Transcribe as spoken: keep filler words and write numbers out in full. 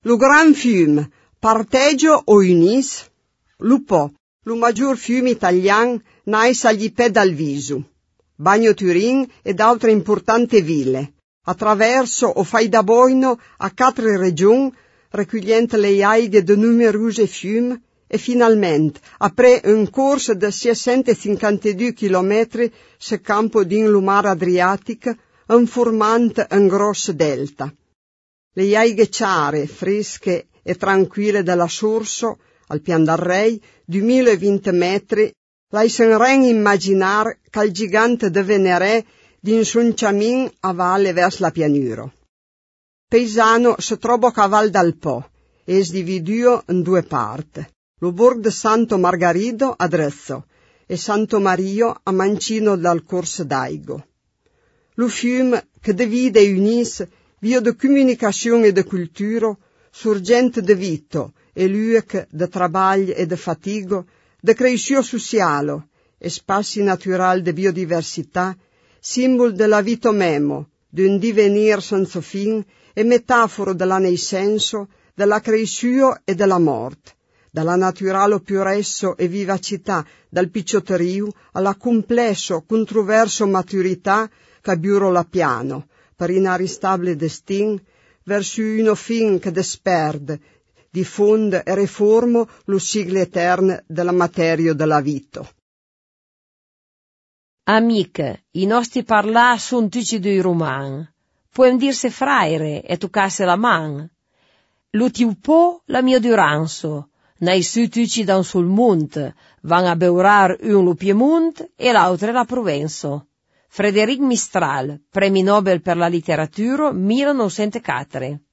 Lo Gran Fiume, parteggio o unis? Lo Po, lo maggior fiume italiano, nais agli pè dal Visu, Bagno Turin ed altre importanti ville, attraverso o fai da boino a quattro regioni, raccogliendo le aighe de numerosi fiumi, e finalmente, après un corso de seicentocinquantadue chilometri se campo din lo mar Adriatico, informant un grosso delta. Le aighe chiare, fresche e tranquille della Sorso, al Pian del Rei, duemilaventi metri, laissan ren immaginar che il gigante de Venere din son ciamin a valle vers la pianura. Paesano se trova a Val dal Po, e es dividuo in due parti. Lo borgo de Santo Margarido a Drezzo e Santo Mario a Mancino dal Corso d'Aigo. Lo fiume che divide e unisce via de comunicazione e de cultura, sorgente de vito e luogo de travaglio e de fatigo, de creazione sociale e spazi naturali de biodiversità, simbolo della vita memo, di un divenire senza fin e metaforo della nessenso, della creazione e della morte, dalla naturale puresso e vivacità dal picciotterio alla complesso, controverso maturità che biuro la piano, per inaristabile destin, verso uno fin che desperde, diffonde e riforma lo sigle eterne della materia della vita. Amiche, i nostri parlare sono tutti dei romani. Puoi dirse fraire e toccarsi la man. Lo tiu po la mia duranzo. Nei su tutti da un sul monte, van a beurar un lo Piemonte e l'altro la Provenzo. Frédéric Mistral, Premi Nobel per la letteratura millenovecentoquattro.